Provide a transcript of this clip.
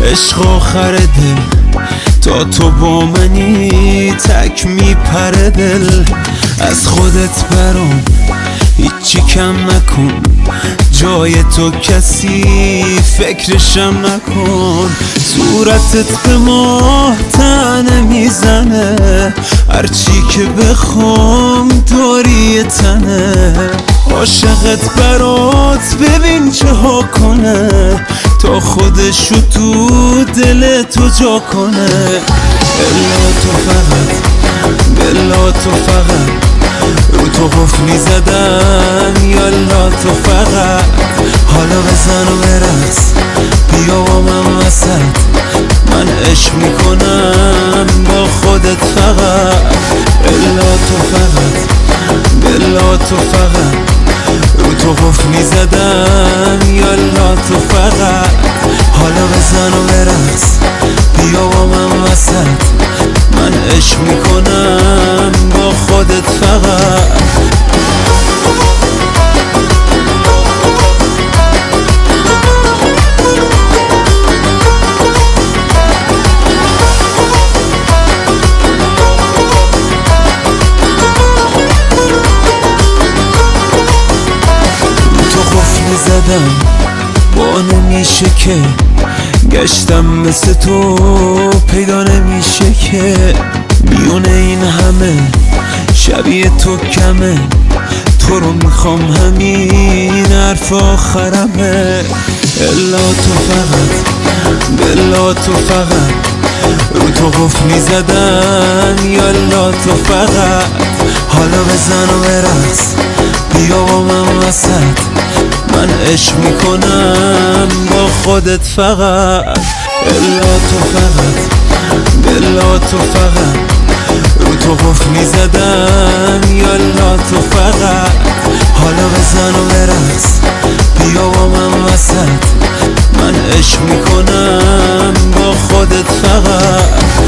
عشق آخر دل تا تو با منی تک میپره دل. از خودت برام هیچی کم نکن، جای تو کسی فکرشم نکن. صورتت به ماه تنه میزنه، هرچی که بخوام داری تنه. عاشقت برات ببین چه ها کنه، تا خودشو تو دل تو جا کنه. الا تو فقط، بلا تو فقط رو تو قفلی زدم. یالا تو فقط حالا بزن و برقص، بیا با من وسط. من عشق میکنم با خودت فقط. الا تو فقط، بلا تو فقط رو تو قفلی زدم. یالا تو فقط حالا بزن و برقص، بیا با من وسط. من عشق میکنم با خودت فقط. زدم با نمیشه که گشتم مثل تو پیدا نمیشه که. میون این همه شبیه تو کمه، تو رو میخوام همین حرف آخرمه. الا تو فقط، بلا تو فقط رو تو قفلی زدم. یالا تو فقط حالا بزن و برقص، بیا با من وسط. من عشق میکنم با خودت فقط. الا تو فقط، بلا تو فقط رو تو قفلی زدم. یالا تو فقط حالا بزن و برقص، بیا با من وسط. من عشق میکنم با خودت فقط.